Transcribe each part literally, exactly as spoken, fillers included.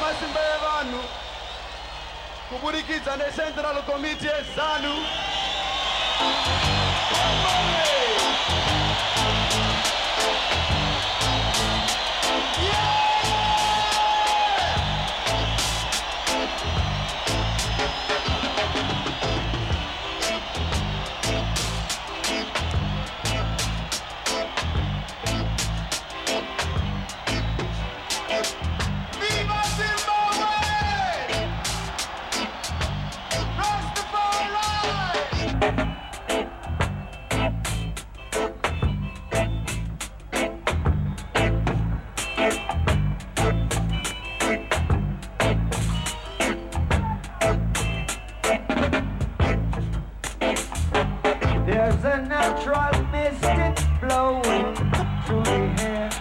simbere vanhu kuburikidza neCentral Committee yeZANU. There's a natural mystic blowing through the air.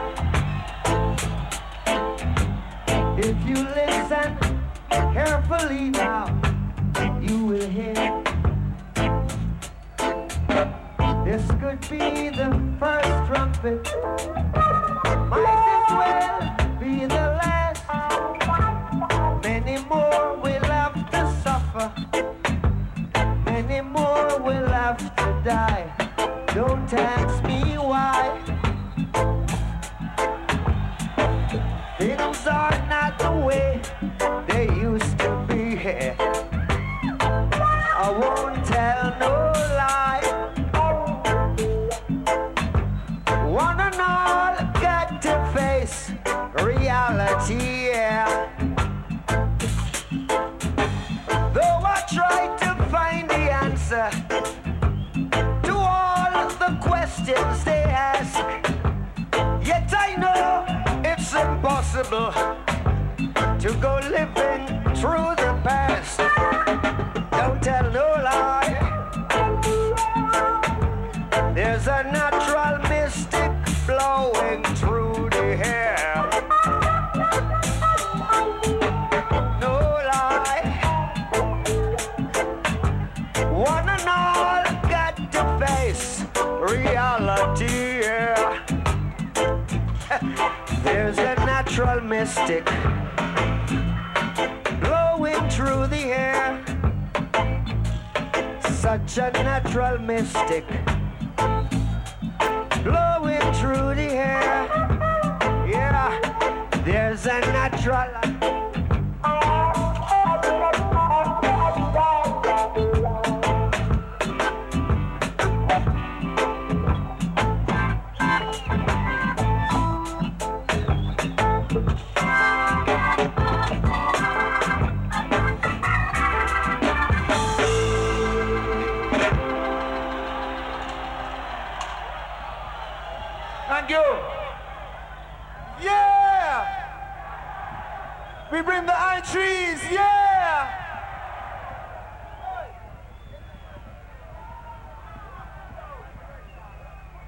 If you listen carefully now, you will hear. This could be the first trumpet, might as well be the last. Many more will have to suffer, many more will have to die. Don't ask me why. Things are not the way they used to be here. I won't tell no lie. One and all got to face reality, yeah. Though I tried to find the answer to all the questions they ask, yet I know it's impossible to go living through the past. Don't tell no lie. There's a natural mystic blowing through the air. No lie. One and all got to face reality, yeah. There's a natural mystic blowing through the air. Such a natural mystic blowing through the air. Yeah, there's a natural. Thank you. Yeah! We bring the iron trees, yeah!